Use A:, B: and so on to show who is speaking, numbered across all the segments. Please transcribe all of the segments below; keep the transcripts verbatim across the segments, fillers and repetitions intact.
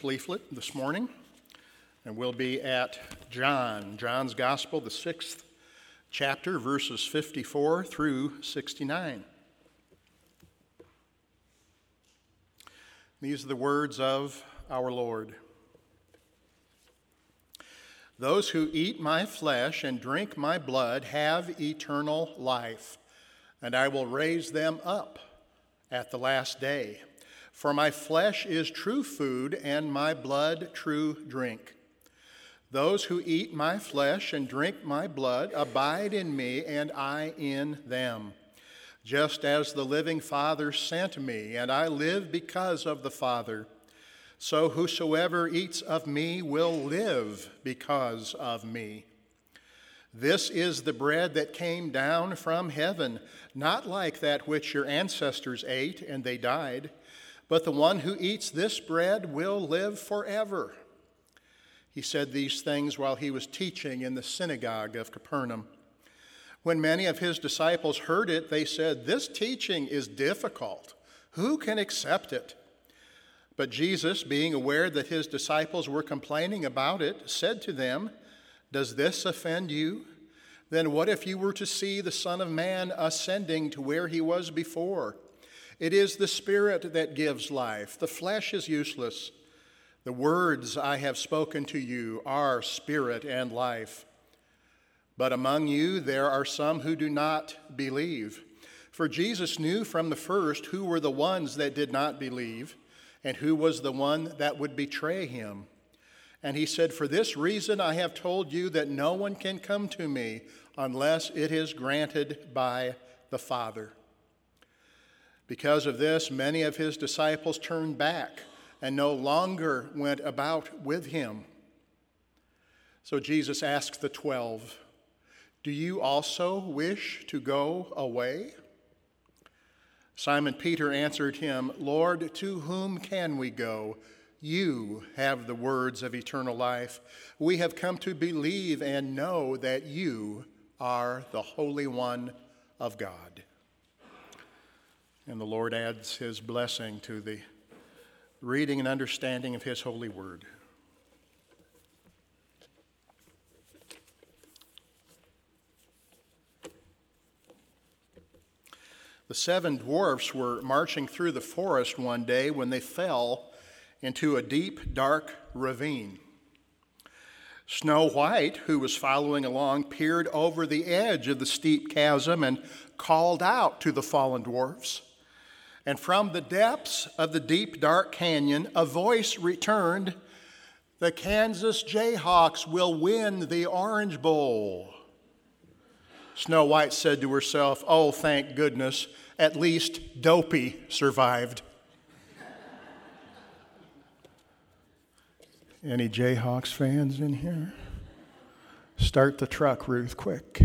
A: leaflet this morning, and we'll be at John, John's Gospel, the sixth chapter, verses fifty-four through sixty-nine. These are the words of our Lord. Those who eat my flesh and drink my blood have eternal life, and I will raise them up at the last day. For my flesh is true food, and my blood true drink. Those who eat my flesh and drink my blood abide in me, and I in them. Just as the living Father sent me, and I live because of the Father, so whosoever eats of me will live because of me. This is the bread that came down from heaven, not like that which your ancestors ate and they died, but the one who eats this bread will live forever. He said these things while he was teaching in the synagogue of Capernaum. When many of his disciples heard it, they said, "This teaching is difficult. Who can accept it?" But Jesus, being aware that his disciples were complaining about it, said to them, "Does this offend you? Then what if you were to see the Son of Man ascending to where he was before? It is the Spirit that gives life. The flesh is useless. The words I have spoken to you are spirit and life. But among you there are some who do not believe." For Jesus knew from the first who were the ones that did not believe, and who was the one that would betray him. And he said, "For this reason I have told you that no one can come to me unless it is granted by the Father." Because of this, many of his disciples turned back and no longer went about with him. So Jesus asked the twelve, "Do you also wish to go away?" Simon Peter answered him, "Lord, to whom can we go? You have the words of eternal life. We have come to believe and know that you are the Holy One of God." And the Lord adds his blessing to the reading and understanding of his holy word. The seven dwarfs were marching through the forest one day when they fell into a deep, dark ravine. Snow White, who was following along, peered over the edge of the steep chasm and called out to the fallen dwarfs. And from the depths of the deep, dark canyon, a voice returned, "The Kansas Jayhawks will win the Orange Bowl." Snow White said to herself, "Oh, thank goodness, at least Dopey survived." Any Jayhawks fans in here? Start the truck, Ruth, quick.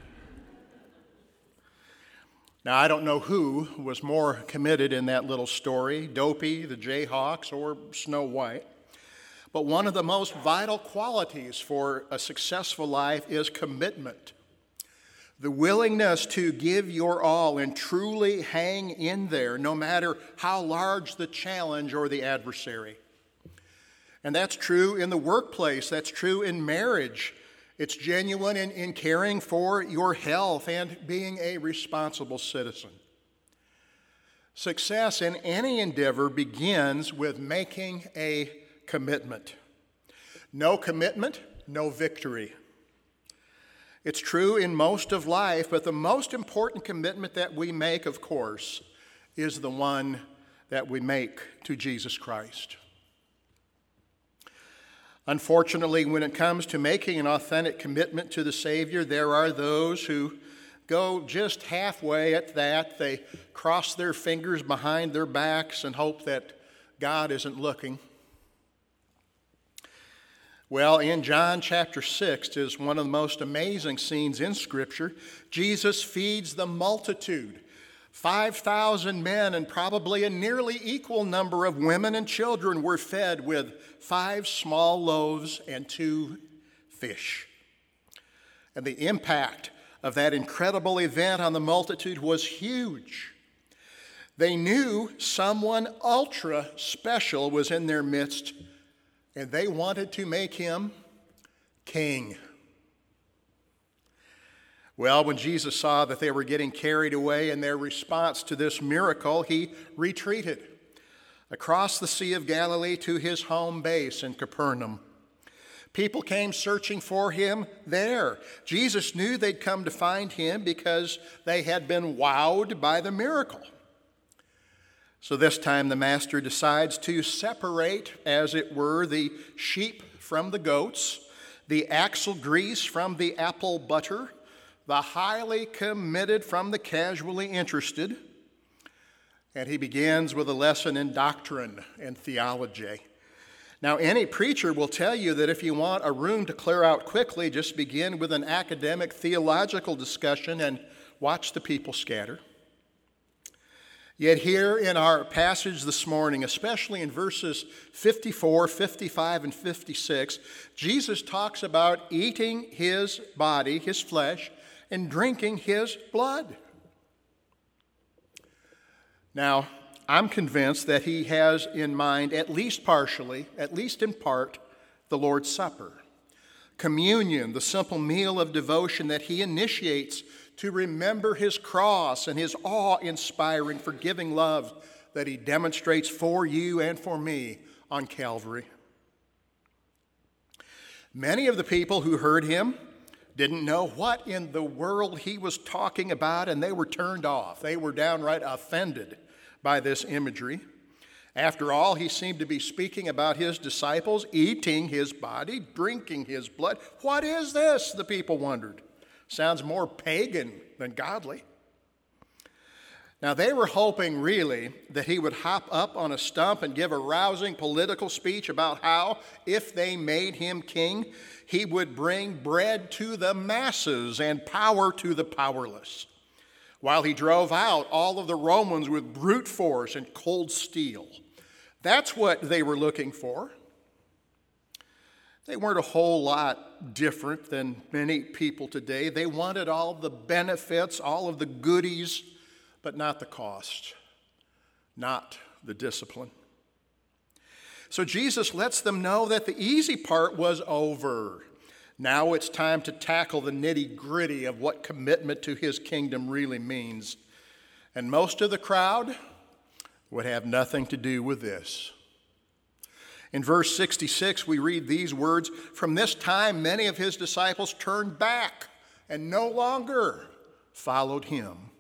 A: Now, I don't know who was more committed in that little story, Dopey, the Jayhawks, or Snow White. But one of the most vital qualities for a successful life is commitment. The willingness to give your all and truly hang in there, no matter how large the challenge or the adversary. And that's true in the workplace. That's true in marriage. It's genuine in, in caring for your health and being a responsible citizen. Success in any endeavor begins with making a commitment. No commitment, no victory. It's true in most of life, but the most important commitment that we make, of course, is the one that we make to Jesus Christ. Unfortunately, when it comes to making an authentic commitment to the Savior, there are those who go just halfway at that. They cross their fingers behind their backs and hope that God isn't looking. Well, in John chapter six is one of the most amazing scenes in Scripture. Jesus feeds the multitude. five thousand men and probably a nearly equal number of women and children were fed with five small loaves and two fish. And the impact of that incredible event on the multitude was huge. They knew someone ultra special was in their midst and they wanted to make him king. Well, when Jesus saw that they were getting carried away in their response to this miracle, he retreated across the Sea of Galilee to his home base in Capernaum. People came searching for him there. Jesus knew they'd come to find him because they had been wowed by the miracle. So this time the master decides to separate, as it were, the sheep from the goats, the axle grease from the apple butter, the highly committed from the casually interested. And he begins with a lesson in doctrine and theology. Now, any preacher will tell you that if you want a room to clear out quickly, just begin with an academic theological discussion and watch the people scatter. Yet here in our passage this morning, especially in verses fifty-four, fifty-five, and fifty-six, Jesus talks about eating his body, his flesh, and drinking his blood. Now, I'm convinced that he has in mind, at least partially, at least in part, the Lord's Supper. Communion, the simple meal of devotion that he initiates to remember his cross and his awe-inspiring, forgiving love that he demonstrates for you and for me on Calvary. Many of the people who heard him didn't know what in the world he was talking about, and they were turned off. They were downright offended by this imagery. After all, he seemed to be speaking about his disciples eating his body, drinking his blood. What is this? The people wondered. Sounds more pagan than godly. Now, they were hoping really that he would hop up on a stump and give a rousing political speech about how, if they made him king, he would bring bread to the masses and power to the powerless, while he drove out all of the Romans with brute force and cold steel. That's what they were looking for. They weren't a whole lot different than many people today. They wanted all the benefits, all of the goodies, but not the cost, not the discipline. So Jesus lets them know that the easy part was over. Now it's time to tackle the nitty-gritty of what commitment to his kingdom really means. And most of the crowd would have nothing to do with this. In verse sixty-six, we read these words, "From this time many of his disciples turned back and no longer followed him."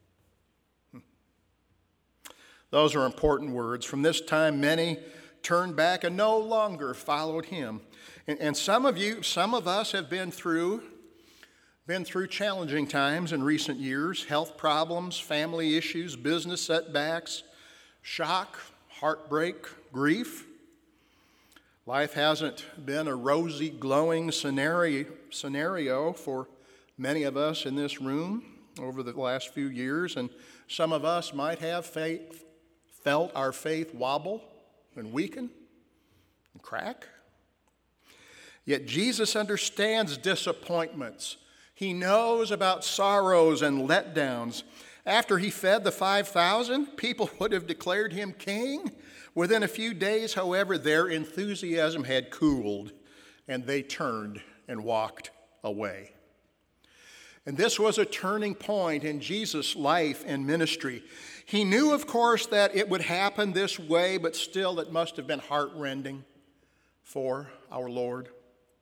A: Those are important words. From this time many turned back and no longer followed him. And, and some of you, some of us have been through, been through challenging times in recent years, health problems, family issues, business setbacks, shock, heartbreak, grief. Life hasn't been a rosy, glowing scenario, scenario for many of us in this room over the last few years, and some of us might have faith, felt our faith wobble and weaken and crack. Yet Jesus understands disappointments. He knows about sorrows and letdowns. After he fed the five thousand, people would have declared him king. Within a few days, however, their enthusiasm had cooled, and they turned and walked away. And this was a turning point in Jesus' life and ministry. He knew, of course, that it would happen this way, but still it must have been heartrending for our Lord.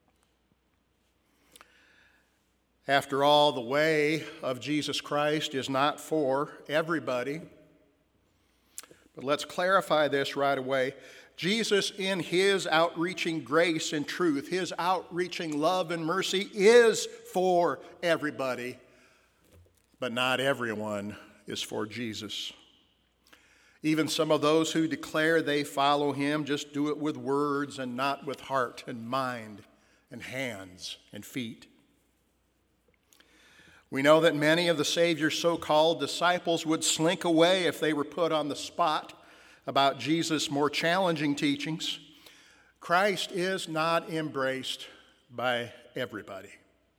A: After all, the way of Jesus Christ is not for everybody. But let's clarify this right away. Jesus, in his outreaching grace and truth, his outreaching love and mercy, is for everybody, but not everyone is for Jesus. Even some of those who declare they follow him just do it with words and not with heart and mind and hands and feet. We know that many of the Savior's so-called disciples would slink away if they were put on the spot about Jesus' more challenging teachings. Christ is not embraced by everybody.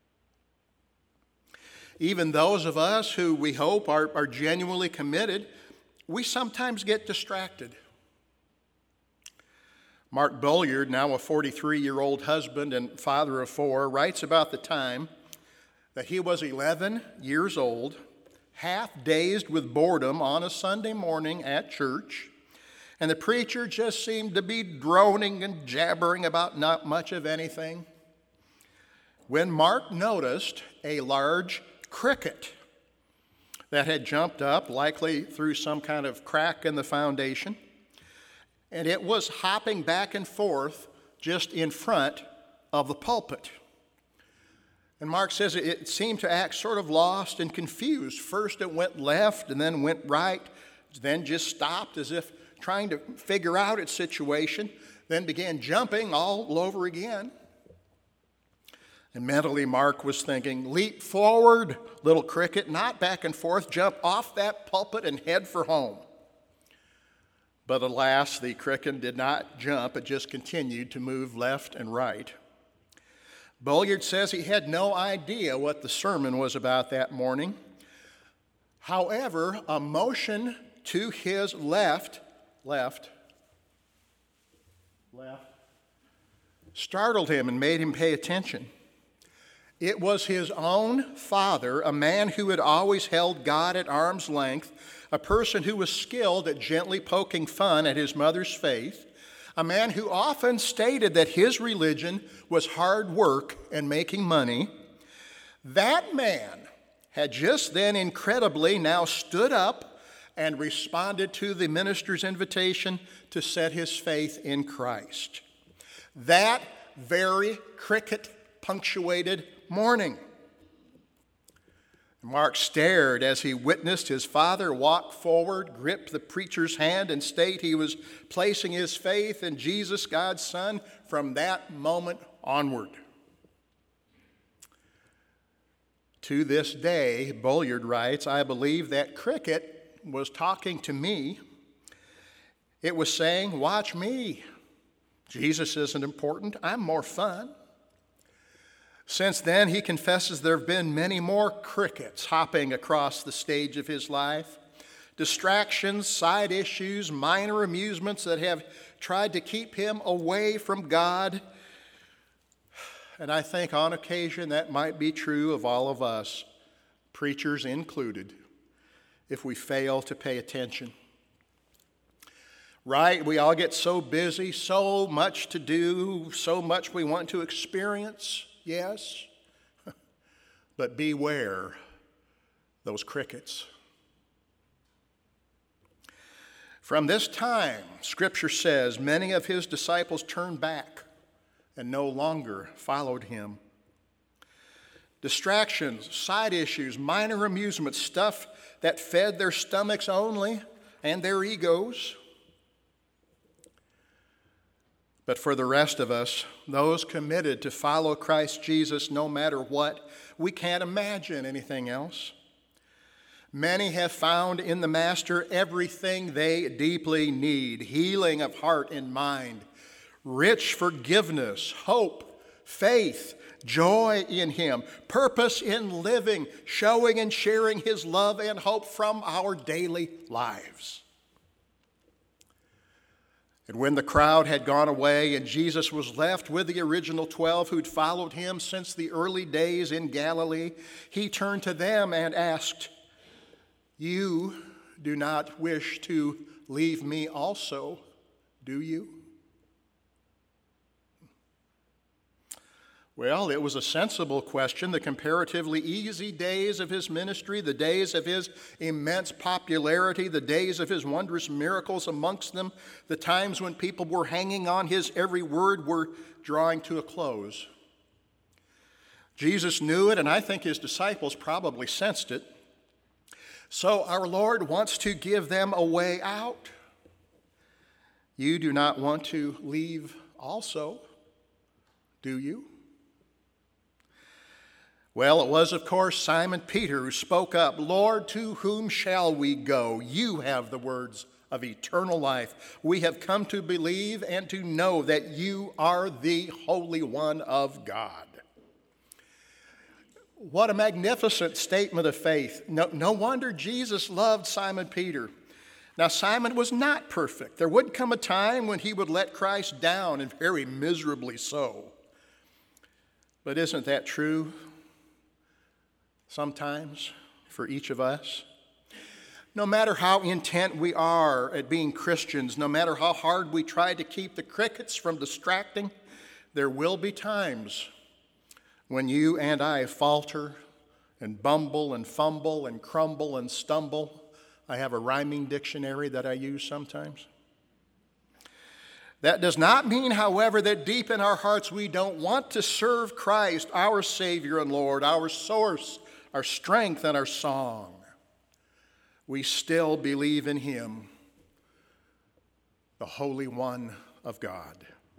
A: Even those of us who we hope are, are genuinely committed, we sometimes get distracted. Mark Bulliard, now a forty-three-year-old husband and father of four, writes about the time that he was eleven years old, half dazed with boredom on a Sunday morning at church, and the preacher just seemed to be droning and jabbering about not much of anything, when Mark noticed a large cricket that had jumped up, likely through some kind of crack in the foundation, and it was hopping back and forth just in front of the pulpit. And Mark says it seemed to act sort of lost and confused. First it went left and then went right, then just stopped as if trying to figure out its situation, then began jumping all over again. And mentally Mark was thinking, leap forward, little cricket, not back and forth, jump off that pulpit and head for home. But alas, the cricket did not jump, it just continued to move left and right. Bulliard says he had no idea what the sermon was about that morning. However, a motion to his left, left, left, startled him and made him pay attention. It was his own father, a man who had always held God at arm's length, a person who was skilled at gently poking fun at his mother's faith, a man who often stated that his religion was hard work and making money. That man had just then incredibly now stood up and responded to the minister's invitation to set his faith in Christ. That very cricket-punctuated morning. Mark stared as he witnessed his father walk forward, grip the preacher's hand, and state he was placing his faith in Jesus, God's Son, from that moment onward. To this day, Bulliard writes, I believe that cricket was talking to me. It was saying, watch me. Jesus isn't important. I'm more fun. Since then, he confesses there have been many more crickets hopping across the stage of his life. Distractions, side issues, minor amusements that have tried to keep him away from God. And I think on occasion that might be true of all of us, preachers included, if we fail to pay attention. Right? We all get so busy, so much to do, so much we want to experience. Yes, but beware those crickets. From this time, Scripture says, many of his disciples turned back and no longer followed him. Distractions, side issues, minor amusements, stuff that fed their stomachs only and their egos. But for the rest of us, those committed to follow Christ Jesus no matter what, we can't imagine anything else. Many have found in the Master everything they deeply need: healing of heart and mind, rich forgiveness, hope, faith, joy in Him, purpose in living, showing and sharing His love and hope from our daily lives. And when the crowd had gone away and Jesus was left with the original twelve who'd followed him since the early days in Galilee, he turned to them and asked, "You do not wish to leave me also, do you?" Well, it was a sensible question. The comparatively easy days of his ministry, the days of his immense popularity, the days of his wondrous miracles amongst them, the times when people were hanging on his every word were drawing to a close. Jesus knew it, and I think his disciples probably sensed it. So our Lord wants to give them a way out. You do not want to leave also, do you? Well, it was, of course, Simon Peter who spoke up, "Lord, to whom shall we go? You have the words of eternal life. We have come to believe and to know that you are the Holy One of God." What a magnificent statement of faith. No, no wonder Jesus loved Simon Peter. Now, Simon was not perfect. There would come a time when he would let Christ down, and very miserably so. But isn't that true sometimes for each of us? No matter how intent we are at being Christians, no matter how hard we try to keep the crickets from distracting, there will be times when you and I falter and bumble and fumble and crumble and stumble. I have a rhyming dictionary that I use sometimes. That does not mean, however, that deep in our hearts we don't want to serve Christ, our Savior and Lord, our source, our strength, and our song. We still believe in Him, the Holy One of God.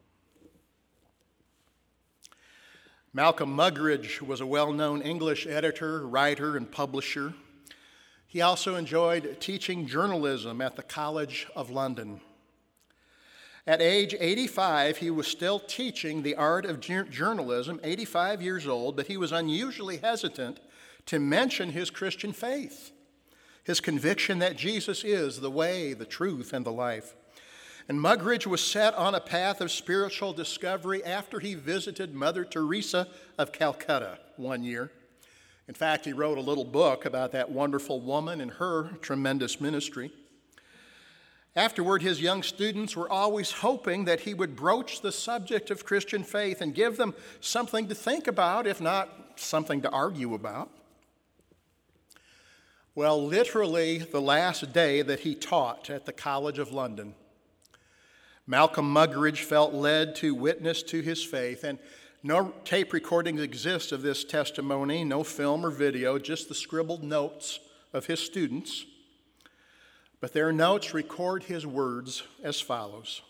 A: Malcolm Muggeridge was a well-known English editor, writer, and publisher. He also enjoyed teaching journalism at the College of London. At age eighty-five, he was still teaching the art of journalism, eighty-five years old, but he was unusually hesitant to mention his Christian faith, his conviction that Jesus is the way, the truth, and the life. And Muggeridge was set on a path of spiritual discovery after he visited Mother Teresa of Calcutta one year. In fact, he wrote a little book about that wonderful woman and her tremendous ministry. Afterward, his young students were always hoping that he would broach the subject of Christian faith and give them something to think about, if not something to argue about. Well, literally the last day that he taught at the College of London, Malcolm Muggeridge felt led to witness to his faith, and no tape recordings exist of this testimony, no film or video, just the scribbled notes of his students. But their notes record his words as follows.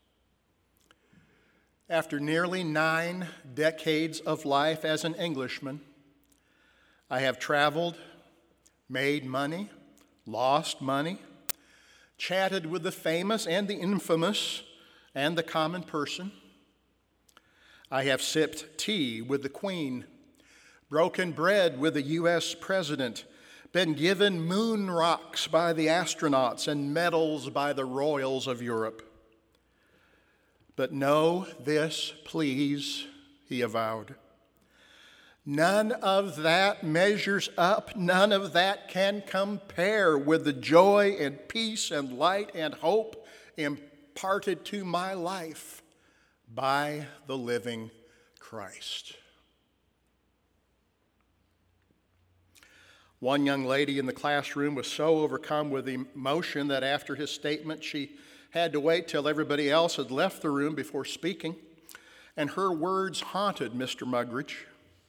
A: After nearly nine decades of life as an Englishman, I have traveled, made money, lost money, chatted with the famous and the infamous and the common person. I have sipped tea with the Queen, broken bread with the U S President, been given moon rocks by the astronauts and medals by the royals of Europe. But know this, please, he avowed. None of that measures up, none of that can compare with the joy and peace and light and hope imparted to my life by the living Christ. One young lady in the classroom was so overcome with emotion that after his statement, she had to wait till everybody else had left the room before speaking, and her words haunted Mister Muggeridge.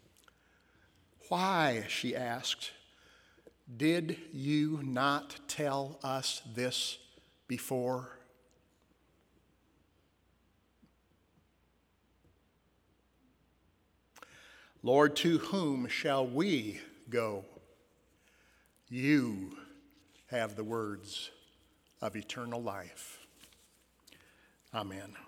A: Why, she asked, did you not tell us this before? Lord, to whom shall we go? You have the words of eternal life. Amen.